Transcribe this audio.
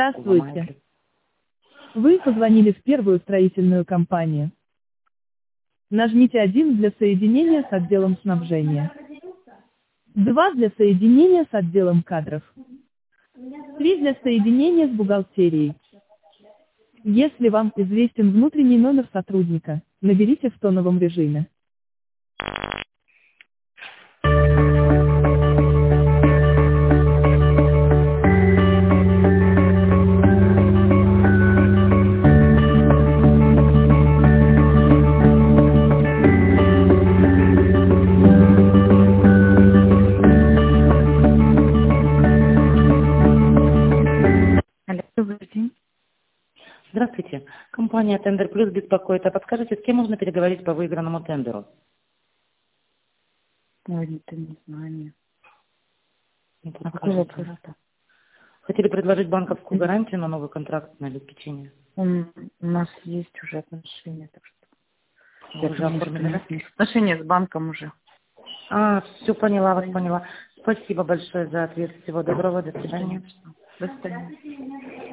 Здравствуйте. Вы позвонили в первую строительную компанию. Нажмите 1 для соединения с отделом снабжения. 2 для соединения с отделом кадров. 3 для соединения с бухгалтерией. Если вам известен внутренний номер сотрудника, наберите в тоновом режиме. Алло, добрый день. Здравствуйте. Компания «Тендер Плюс» беспокоит. А подскажите, с кем можно переговорить по выигранному тендеру? Ой, это не знаю. Нет. Не А какой подскажете. вопрос-то? Хотели предложить банковскую гарантию на новый контракт на обеспечение. У нас есть уже отношения, так что Вы уже оформили, да? отношения с банком уже. Все поняла, вас поняла. Спасибо большое за ответ. Всего доброго, до свидания. До свидания.